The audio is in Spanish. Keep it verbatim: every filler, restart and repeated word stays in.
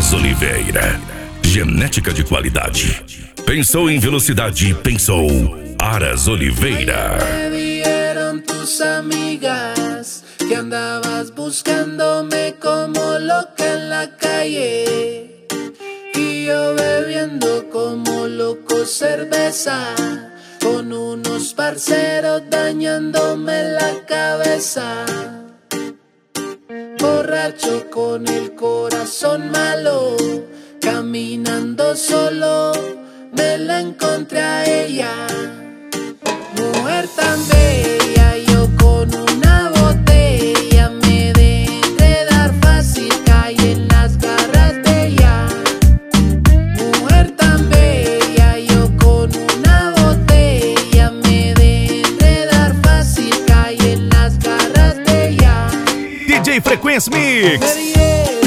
Aras Oliveira. Genética de qualidade. Pensou em velocidade, pensou Aras Oliveira. Me vieron tus amigas que andabas buscándome como loca en la calle, y yo bebiendo como loco cerveza con unos parceros dañándome la cabeza. Borracho con el corazón malo, caminando solo, me la encontré a ella. Mujer tan bella, yo con una botella me de enredar fácil, caí en las garras de ella. Mujer tan bella, yo con una botella me de enredar fácil, caí en las garras de ella. D J Frequency Mix. Me